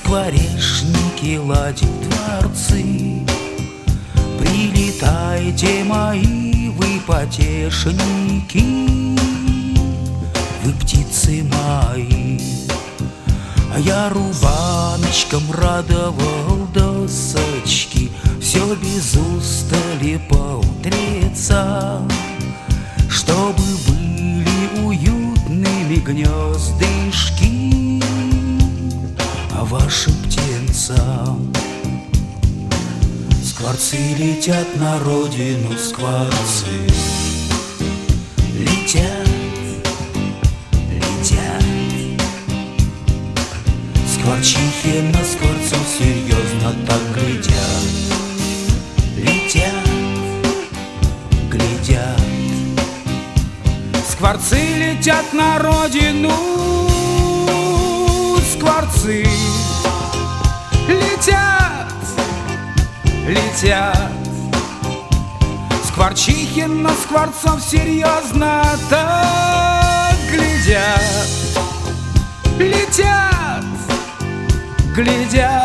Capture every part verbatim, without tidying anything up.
скворечники ладят дворцы. Прилетайте, мои вы потешники, вы птицы мои. А я рубаночком радовал досочки, все без устали по утрецам, чтобы были уютными гнездышки, а вашим птенцам. Скворцы летят на родину, скворцы летят, летят. Скворчихи на скворцов серьезно так глядят, летят, глядят. Скворцы летят на родину, скворцы летят, летят. Скворчихи на скворцов серьезно так глядят, летят, глядят.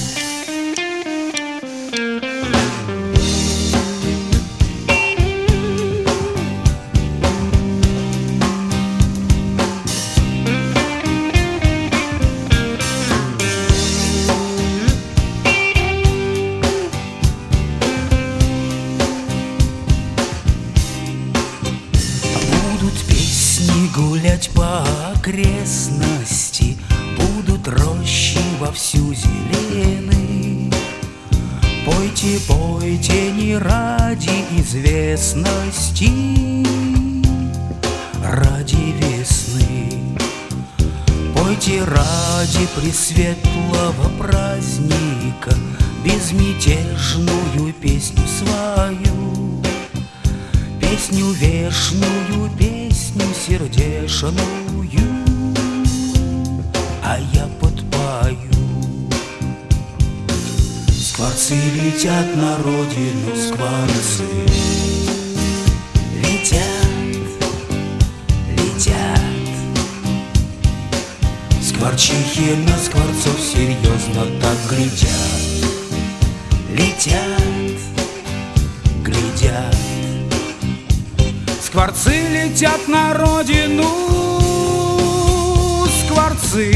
Гулять по окрестности, будут рощи вовсю зелены. Пойте, пойте не ради известности, ради весны. Пойте ради пресветлого праздника безмятежную песню свою, песню вешнюю, песню сердешную, а я подпою. Скворцы летят на родину, скворцы летят, летят. Скворчихи на скворцов серьезно так глядят, летят, глядят. Скворцы летят на родину, скворцы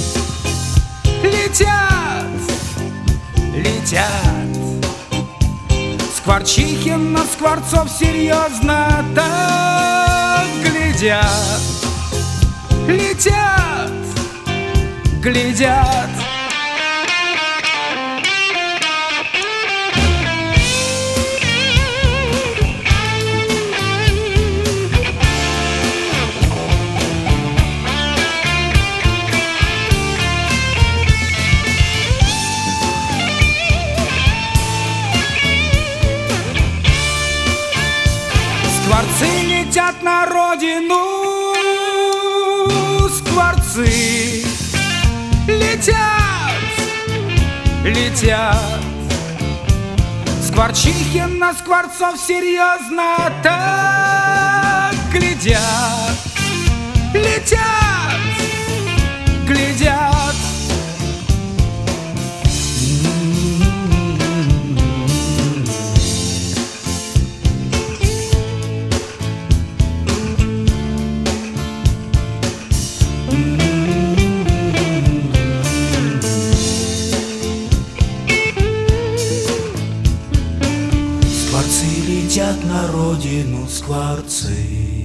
летят, летят. Скворчихи на скворцов серьезно так глядят, летят, глядят. Скворцы летят на родину, скворцы летят, летят. Скворчихи на скворцов серьезно так глядят, летят, глядят. Скворцы летят на родину, скворцы.